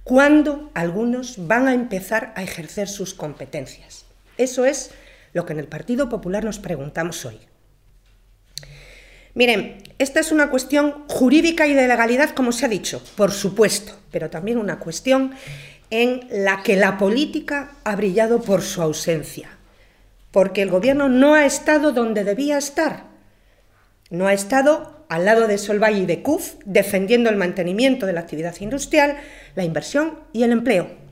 ¿Cuándo algunos van a empezar a ejercer sus competencias? Eso es lo que en el Partido Popular nos preguntamos hoy. Miren, esta es una cuestión jurídica y de legalidad, como se ha dicho, por supuesto, pero también una cuestión en la que la política ha brillado por su ausencia, porque el Gobierno no ha estado donde debía estar. No ha estado al lado de Solvay y de CUF defendiendo el mantenimiento de la actividad industrial, la inversión y el empleo.